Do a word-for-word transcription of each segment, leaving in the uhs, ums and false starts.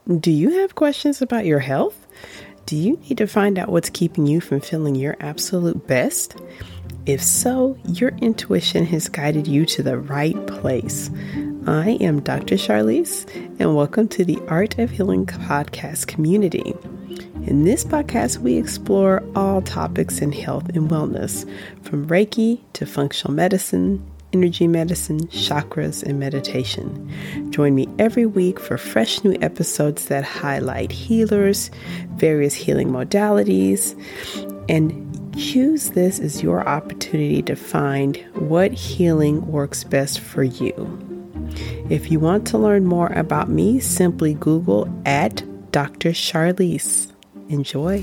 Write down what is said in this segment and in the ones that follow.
Do you have questions about your health? Do you need to find out what's keeping you from feeling your absolute best? If so, your intuition has guided you to the right place. I am Doctor Charlize, and welcome to the Art of Healing podcast community. In this podcast, we explore all topics in health and wellness, from Reiki to functional medicine, energy medicine, chakras, and meditation. Join me every week for fresh new episodes that highlight healers, various healing modalities, and use this as your opportunity to find what healing works best for you. If you want to learn more about me, simply Google at Doctor Charlize. Enjoy.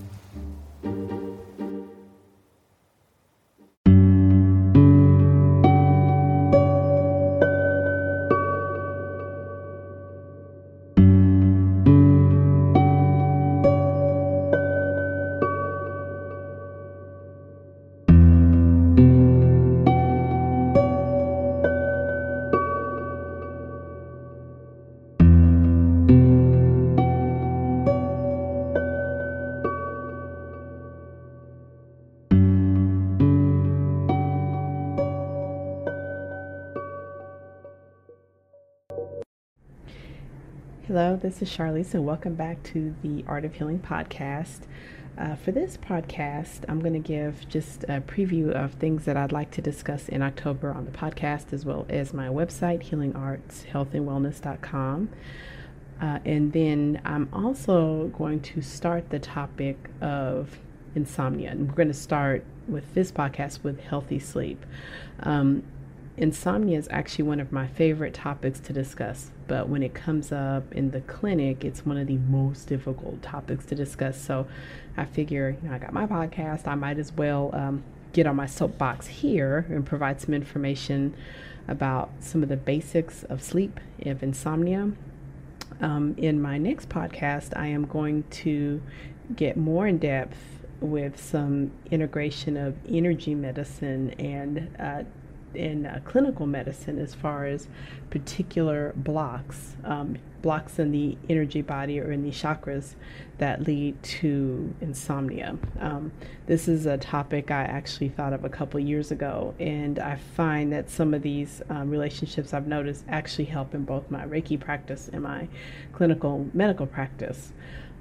Hello, this is Charlize, and welcome back to the Art of Healing podcast. Uh, for this podcast, I'm going to give just a preview of things that I'd like to discuss in October on the podcast, as well as my website, healing arts health and wellness dot com. Uh, and then I'm also going to start the topic of insomnia. And we're going to start with this podcast with healthy sleep. Um, Insomnia is actually one of my favorite topics to discuss, but when it comes up in the clinic, it's one of the most difficult topics to discuss. So I figure, you know, I got my podcast, I might as well um, get on my soapbox here and provide some information about some of the basics of sleep, of insomnia. Um, in my next podcast, I am going to get more in depth with some integration of energy medicine and uh, in uh, clinical medicine as far as particular blocks, um, blocks in the energy body or in the chakras that lead to insomnia. Um, this is a topic I actually thought of a couple years ago, and I find that some of these um, relationships I've noticed actually help in both my Reiki practice and my clinical medical practice.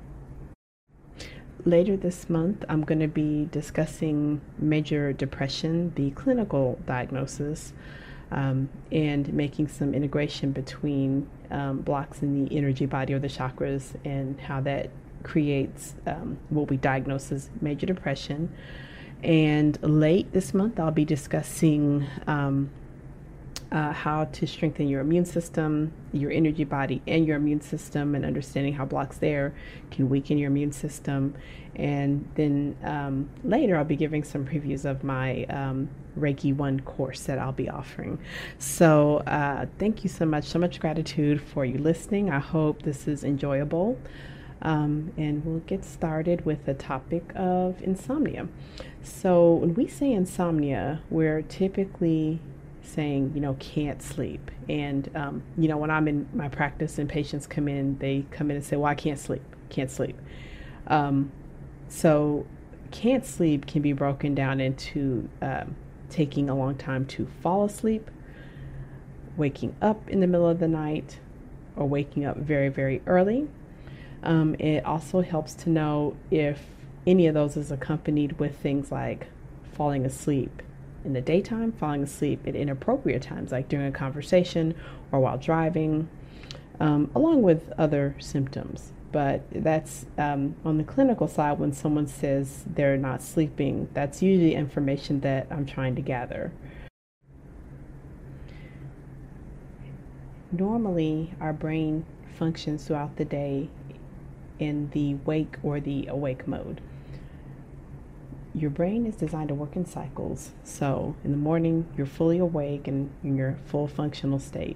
Later this month, I'm going to be discussing major depression, the clinical diagnosis, um, and making some integration between um, blocks in the energy body or the chakras and how that creates um, what we diagnose as major depression. And late this month, I'll be discussing um, Uh, how to strengthen your immune system, your energy body, and your immune system, and understanding how blocks there can weaken your immune system. And then um, later I'll be giving some previews of my um, Reiki one course that I'll be offering. So uh, thank you so much, so much gratitude for you listening. I hope this is enjoyable. Um, and we'll get started with the topic of insomnia. So when we say insomnia, we're typically saying, you know, can't sleep. And, um, you know, when I'm in my practice and patients come in, they come in and say, well, I can't sleep, can't sleep. Um, so can't sleep can be broken down into um, taking a long time to fall asleep, waking up in the middle of the night, or waking up very, very early. Um, it also helps to know if any of those is accompanied with things like falling asleep in the daytime, falling asleep at inappropriate times, like during a conversation or while driving, um, along with other symptoms. But that's um, on the clinical side, when someone says they're not sleeping, that's usually information that I'm trying to gather. Normally, our brain functions throughout the day in the wake or the awake mode. Your brain is designed to work in cycles. So in the morning, you're fully awake and in your full functional state.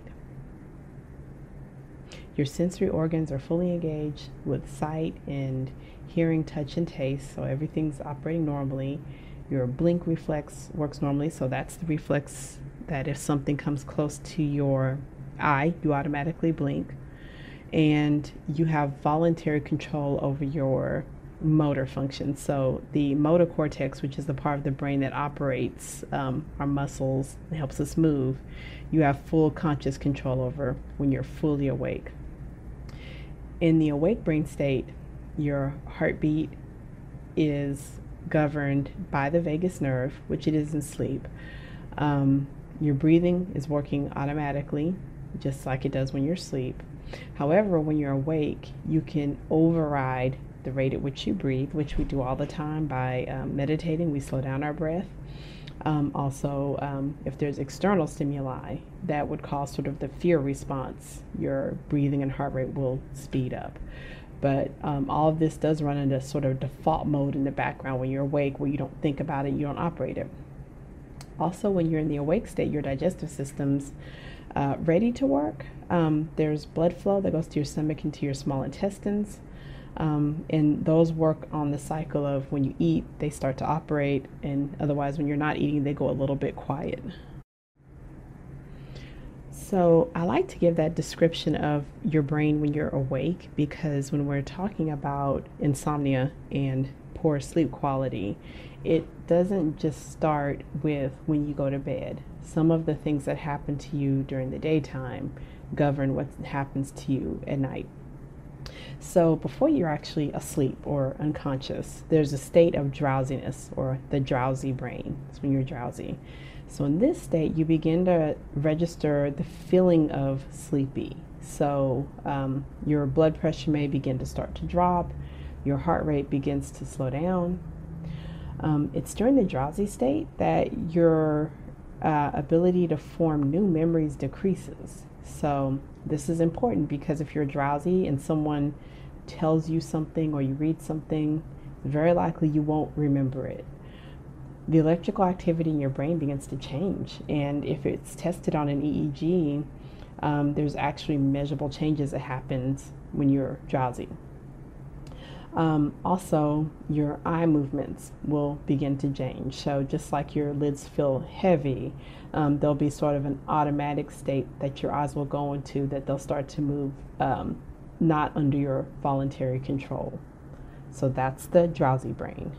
Your sensory organs are fully engaged with sight and hearing, touch, and taste. So everything's operating normally. Your blink reflex works normally. So that's the reflex that if something comes close to your eye, you automatically blink. and you have voluntary control over your motor function. So the motor cortex, which is the part of the brain that operates um, our muscles and helps us move, you have full conscious control over when you're fully awake. In the awake brain state, your heartbeat is governed by the vagus nerve, which it is in sleep. Um, your breathing is working automatically, just like it does when you're asleep. However, when you're awake, you can override the rate at which you breathe, which we do all the time by um, meditating. We slow down our breath. Um, also, um, if there's external stimuli that would cause sort of the fear response, your breathing and heart rate will speed up. But um, all of this does run into sort of default mode in the background when you're awake, where you don't think about it, you don't operate it. Also, when you're in the awake state, your digestive system's uh, ready to work. Um, there's blood flow that goes to your stomach and to your small intestines. Um, and those work on the cycle of when you eat, they start to operate, and otherwise when you're not eating, they go a little bit quiet. So I like to give that description of your brain when you're awake, because when we're talking about insomnia and poor sleep quality, it doesn't just start with when you go to bed. Some of the things that happen to you during the daytime govern what happens to you at night. So before you're actually asleep or unconscious, there's a state of drowsiness, or the drowsy brain. It's when you're drowsy. So in this state, you begin to register the feeling of sleepy. So um, your blood pressure may begin to start to drop, your heart rate begins to slow down. Um, it's during the drowsy state that your uh, ability to form new memories decreases. So this is important, because if you're drowsy and someone tells you something or you read something, very likely you won't remember it. The electrical activity in your brain begins to change, and if it's tested on an E E G, um, there's actually measurable changes that happens when you're drowsy. Um, also, your eye movements will begin to change. So just like your lids feel heavy, um, there'll be sort of an automatic state that your eyes will go into, that they'll start to move um, not under your voluntary control. So that's the drowsy brain.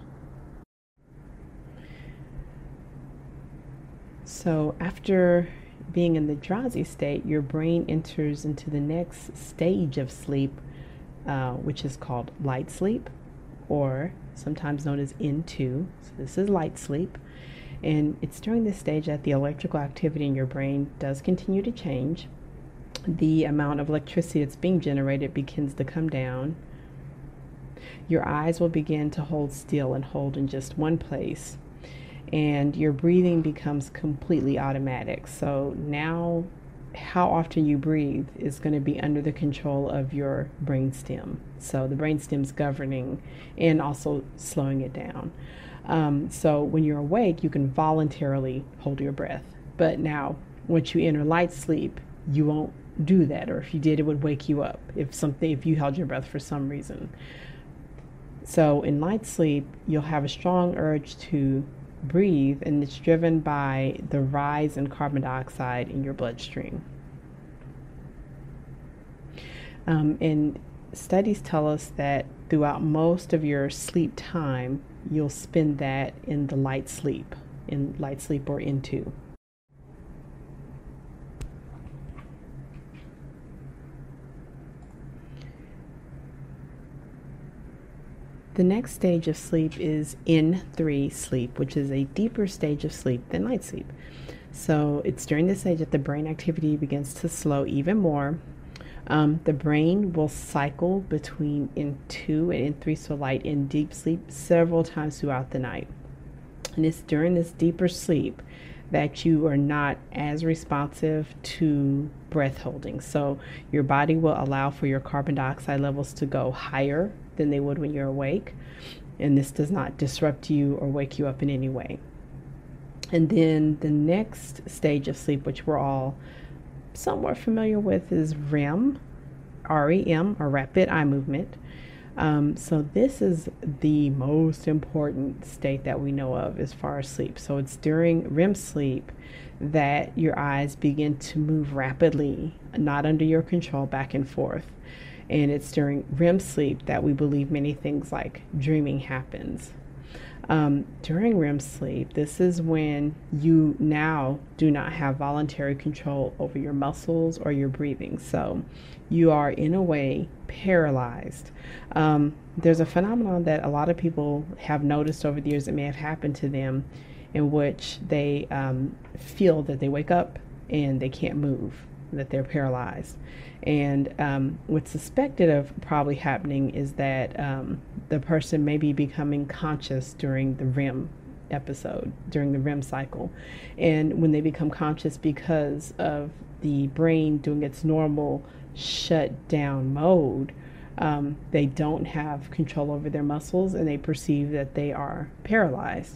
So after being in the drowsy state, your brain enters into the next stage of sleep, Uh, which is called light sleep, or sometimes known as N two. So this is light sleep, and it's during this stage that the electrical activity in your brain does continue to change. The amount of electricity that's being generated begins to come down. Your eyes will begin to hold still and hold in just one place, and your breathing becomes completely automatic. So now how often you breathe is going to be under the control of your brainstem. So the brainstem's governing and also slowing it down. Um, so when you're awake, you can voluntarily hold your breath. But now, once you enter light sleep, you won't do that. Or if you did, it would wake you up if something, if you held your breath for some reason. So in light sleep, you'll have a strong urge to breathe, and it's driven by the rise in carbon dioxide in your bloodstream. Um, and studies tell us that throughout most of your sleep time, you'll spend that in the light sleep, in light sleep or N two. The next stage of sleep is N three sleep, which is a deeper stage of sleep than light sleep. So it's during this stage that the brain activity begins to slow even more. Um, the brain will cycle between N two and N three, so light and deep sleep, several times throughout the night. And it's during this deeper sleep that you are not as responsive to breath holding. So your body will allow for your carbon dioxide levels to go higher than they would when you're awake. And this does not disrupt you or wake you up in any way. And then the next stage of sleep, which we're all somewhat familiar with, is R E M, R E M, or rapid eye movement. Um, so this is the most important state that we know of as far as sleep. So it's during R E M sleep that your eyes begin to move rapidly, not under your control, back and forth. And it's during R E M sleep that we believe many things like dreaming happens. Um, during R E M sleep, this is when you now do not have voluntary control over your muscles or your breathing. So you are, in a way, paralyzed. Um, there's a phenomenon that a lot of people have noticed over the years that may have happened to them, in which they um, feel that they wake up and they can't move, that they're paralyzed. And um, what's suspected of probably happening is that um, the person may be becoming conscious during the R E M episode, during the R E M cycle. And when they become conscious because of the brain doing its normal shut down mode, um, they don't have control over their muscles and they perceive that they are paralyzed.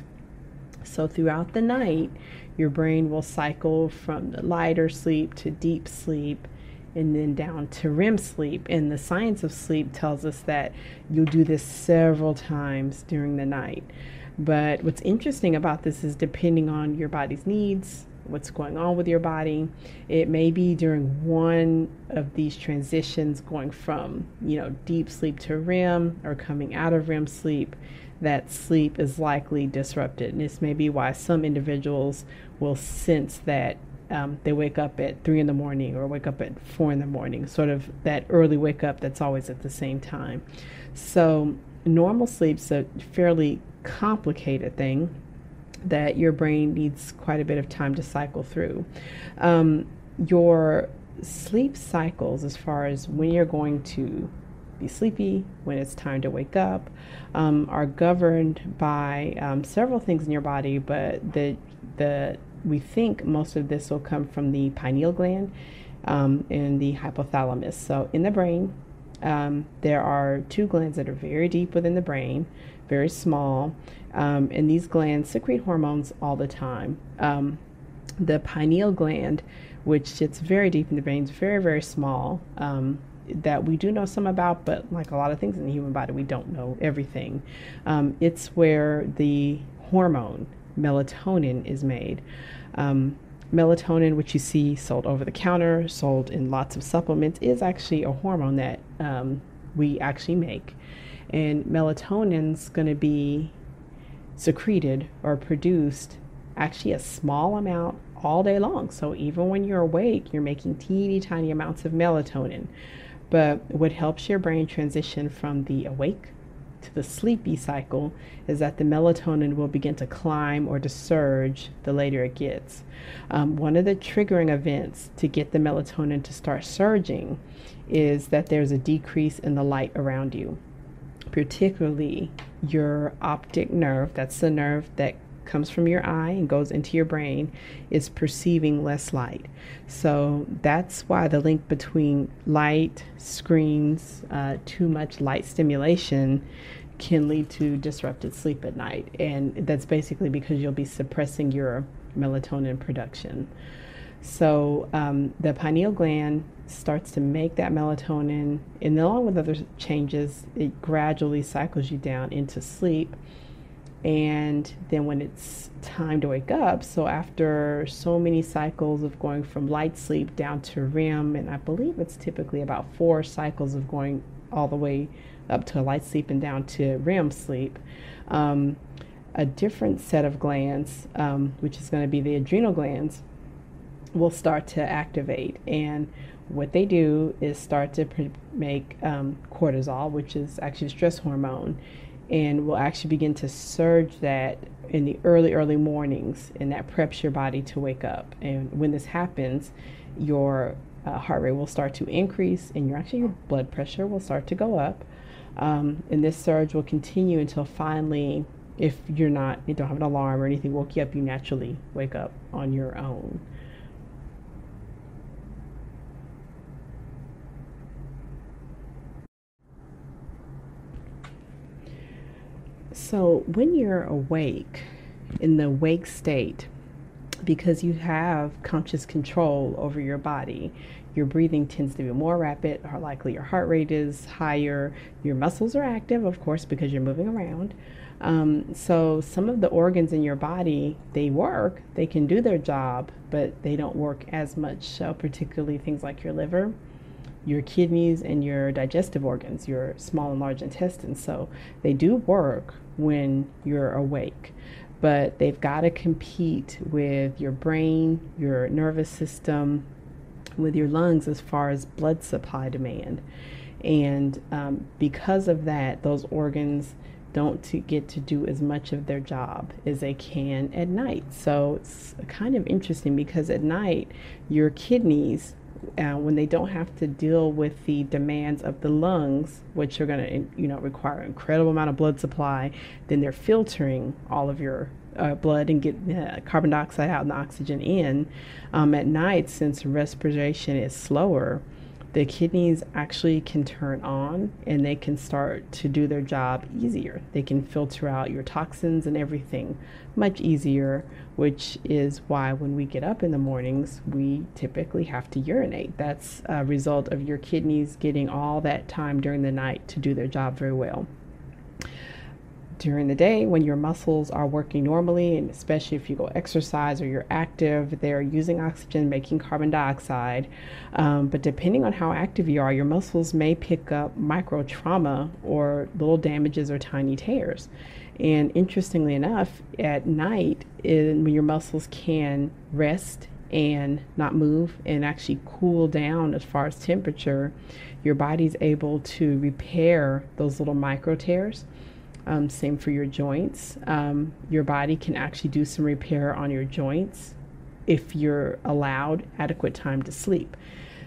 So throughout the night, your brain will cycle from lighter sleep to deep sleep and then down to R E M sleep. And the science of sleep tells us that you'll do this several times during the night. But what's interesting about this is, depending on your body's needs, what's going on with your body, it may be during one of these transitions, going from, you know, deep sleep to R E M or coming out of R E M sleep, that sleep is likely disrupted. And this may be why some individuals will sense that um, they wake up at three in the morning or wake up at four in the morning, sort of that early wake up that's always at the same time. So normal sleep's a fairly complicated thing that your brain needs quite a bit of time to cycle through. Um, your sleep cycles, as far as when you're going to be sleepy, when it's time to wake up, um, are governed by um, several things in your body, but the the we think most of this will come from the pineal gland um, and the hypothalamus. So in the brain, um, there are two glands that are very deep within the brain, very small, um, and these glands secrete hormones all the time. Um, the pineal gland, which sits very deep in the brain, is very, very small. Um, that we do know some about, but like a lot of things in the human body, we don't know everything. Um, it's where the hormone melatonin is made. Um, melatonin, which you see sold over the counter, sold in lots of supplements, is actually a hormone that um, we actually make. And melatonin's going to be secreted or produced actually a small amount all day long. So even when you're awake, you're making teeny tiny amounts of melatonin. But what helps your brain transition from the awake to the sleepy cycle is that the melatonin will begin to climb or to surge the later it gets. Um, one of the triggering events to get the melatonin to start surging is that there's a decrease in the light around you, particularly your optic nerve. That's the nerve that comes from your eye and goes into your brain, is perceiving less light. So that's why the link between light, screens, uh, too much light stimulation can lead to disrupted sleep at night. And that's basically because you'll be suppressing your melatonin production. So um, the pineal gland starts to make that melatonin, and along with other changes, it gradually cycles you down into sleep. And then when it's time to wake up, so after so many cycles of going from light sleep down to R E M, and I believe it's typically about four cycles of going all the way up to light sleep and down to R E M sleep, um, a different set of glands, um, which is going to be the adrenal glands, will start to activate. And what they do is start to pr- make um, cortisol, which is actually a stress hormone, and will actually begin to surge that in the early, early mornings, and that preps your body to wake up. And when this happens, your uh, heart rate will start to increase, and your actually your blood pressure will start to go up. Um, and this surge will continue until finally, if you're not, you don't have an alarm or anything woke you up, you naturally wake up on your own. So when you're awake, in the wake state, because you have conscious control over your body, your breathing tends to be more rapid, or likely your heart rate is higher, your muscles are active, of course, because you're moving around. Um, so some of the organs in your body, they work, they can do their job, but they don't work as much, so particularly things like your liver, your kidneys and your digestive organs, your small and large intestines. So they do work when you're awake, but they've got to compete with your brain, your nervous system, with your lungs as far as blood supply demand. And um, because of that, those organs don't to get to do as much of their job as they can at night. So it's kind of interesting because at night, your kidneys, uh, when they don't have to deal with the demands of the lungs, which are going to, you know, require an incredible amount of blood supply, then they're filtering all of your uh, blood and get uh, carbon dioxide out and oxygen in. Um, at night, since respiration is slower, the kidneys actually can turn on and they can start to do their job easier. They can filter out your toxins and everything much easier, which is why when we get up in the mornings, we typically have to urinate. That's a result of your kidneys getting all that time during the night to do their job very well. During the day, when your muscles are working normally, and especially if you go exercise or you're active, they're using oxygen, making carbon dioxide. Um, but depending on how active you are, your muscles may pick up micro trauma or little damages or tiny tears. And interestingly enough, at night, in, when your muscles can rest and not move and actually cool down as far as temperature, your body's able to repair those little micro tears. Um, same for your joints. Um, your body can actually do some repair on your joints if you're allowed adequate time to sleep.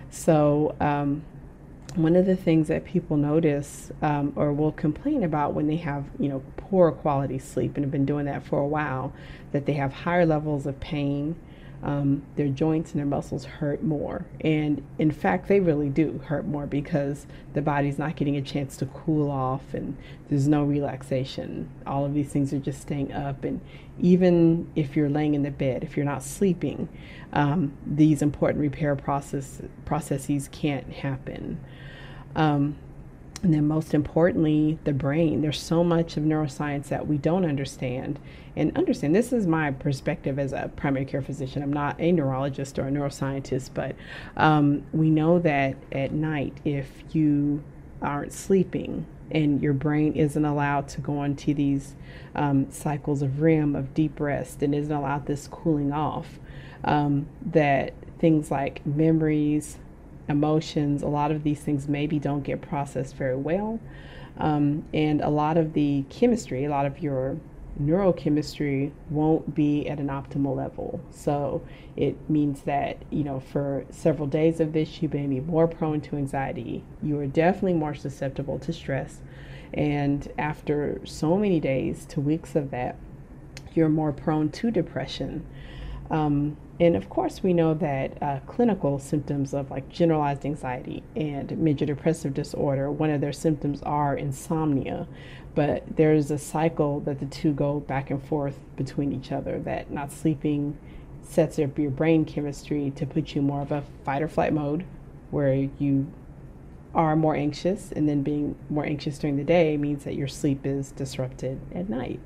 So um, one of the things that people notice um, or will complain about when they have, you know, poor quality sleep and have been doing that for a while, that they have higher levels of pain. Um, their joints and their muscles hurt more. And in fact, they really do hurt more because the body's not getting a chance to cool off and there's no relaxation. All of these things are just staying up. And even if you're laying in the bed, if you're not sleeping, um, these important repair process, processes can't happen. Um, And then most importantly, the brain. There's so much of neuroscience that we don't understand. And understand, this is my perspective as a primary care physician. I'm not a neurologist or a neuroscientist, but um, we know that at night, if you aren't sleeping and your brain isn't allowed to go into these um, cycles of R E M, of deep rest, and isn't allowed this cooling off, um, that things like memories, emotions, a lot of these things maybe don't get processed very well. Um, and a lot of the chemistry, a lot of your neurochemistry won't be at an optimal level. So it means that, you know, for several days of this, you may be more prone to anxiety. You are definitely more susceptible to stress. And after so many days to weeks of that, you're more prone to depression. Um, and of course, we know that uh, clinical symptoms of like generalized anxiety and major depressive disorder, one of their symptoms are insomnia, but there's a cycle that the two go back and forth between each other, that not sleeping sets up your brain chemistry to put you more of a fight or flight mode where you are more anxious, and then being more anxious during the day means that your sleep is disrupted at night.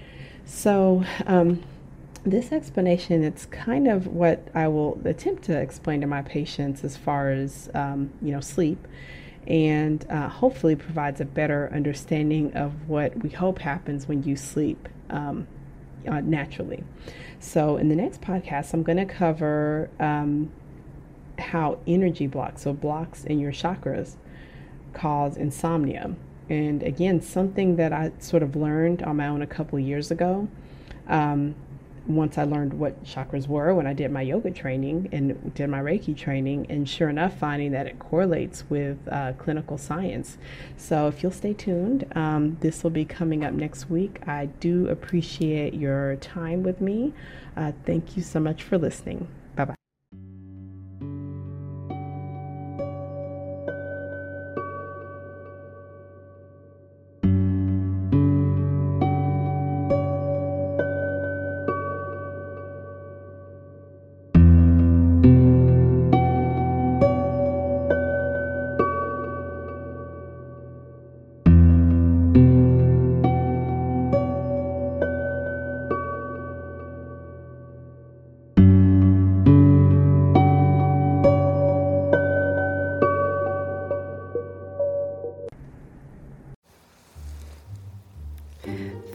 So, um, This explanation, it's kind of what I will attempt to explain to my patients as far as, um, you know, sleep, and uh, hopefully provides a better understanding of what we hope happens when you sleep um, uh, naturally. So in the next podcast, I'm going to cover um, how energy blocks, so blocks in your chakras, cause insomnia. And again, something that I sort of learned on my own a couple of years ago. Um, once I learned what chakras were when I did my yoga training and did my Reiki training, and sure enough, finding that it correlates with uh, clinical science. So if you'll stay tuned, um, this will be coming up next week. I do appreciate your time with me. Uh, thank you so much for listening. Bye-bye.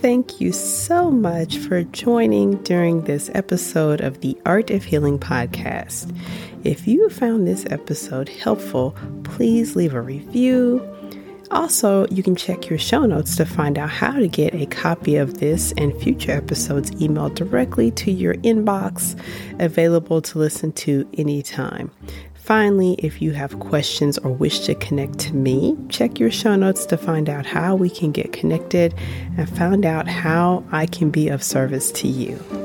thank you so much for joining during this episode of the Art of Healing podcast. If you found this episode helpful, please leave a review. Also, you can check your show notes to find out how to get a copy of this and future episodes emailed directly to your inbox, available to listen to anytime. Finally, if you have questions or wish to connect to me, check your show notes to find out how we can get connected and find out how I can be of service to you.